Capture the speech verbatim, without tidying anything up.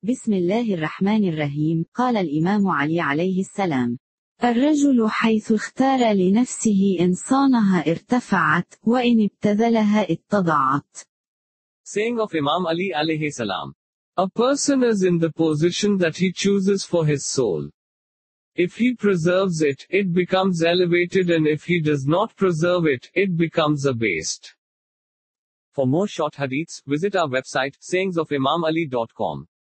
بسم الله الرحمن الرحيم. قال الإمام علي عليه السلام: الرجل حيث اختار لنفسه إن صانها ارتفعت وإن ابتذلها اتضعت. Saying of Imam Ali alayhi salam. A person is in the position that he chooses for his soul. If he preserves it, it becomes elevated, and if he does not preserve it, it becomes abased. For more short hadiths, visit our website sayings of imam ali dot com.